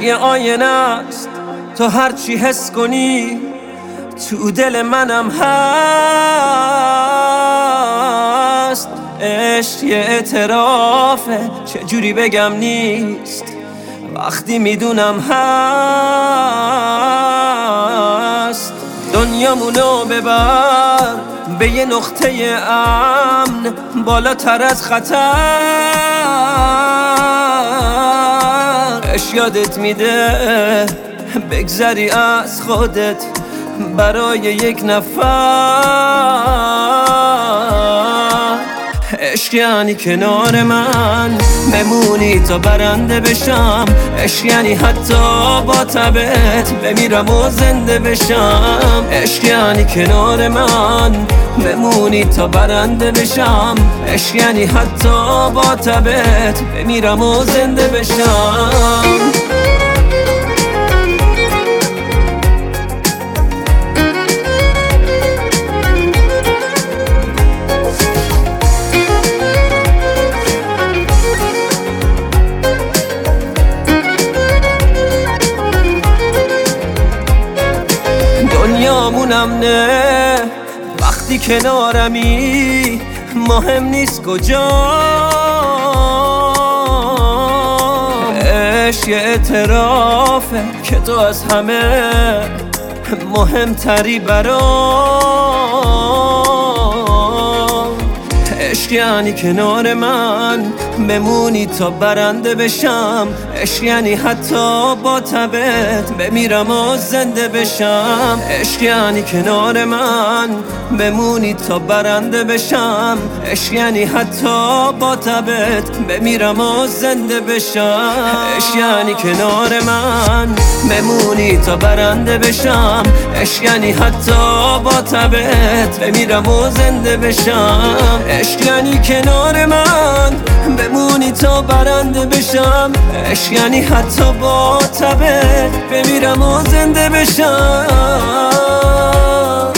یه آینه است، تو هرچی حس کنی تو دل منم هست. عشق یه اعترافه، چجوری بگم نیست وقتی میدونم هست. دنیامونو ببر به یه نقطه امن، بالاتر از خطر. عشق یادت میده بگذری از خودت برای یک نفر. عشق یعنی کنار من بمونی تا برنده بشم. عشق یعنی حتی با تبت بمیرم و زنده بشم. عشق یعنی کنار من بمونی تا برنده بشم. عشق یعنی حتی با تبت بمیرم و زنده بشم. دنیامونم نه وقتی کنارمی، مهم نیست کجا. عشق یه اعترافه که تو از همه مهمتری برام. عشق یعنی کنار من بمونی تا برنده بشم. عشق یعنی حتی با تبت بمیرم و زنده بشم. عشق یعنی کنار من بمونی تا برنده بشم. عشق یعنی حتی با تبت بمیرم و زنده بشم. عشق یعنی کنار من بمونی تا برنده بشم. عشق یعنی حتی با تبت بمیرم و زنده بشم. عشق یعنی کنار من بمونی تا برنده بشم. عشق یعنی حتی با تبت بمیرم و زنده بشم.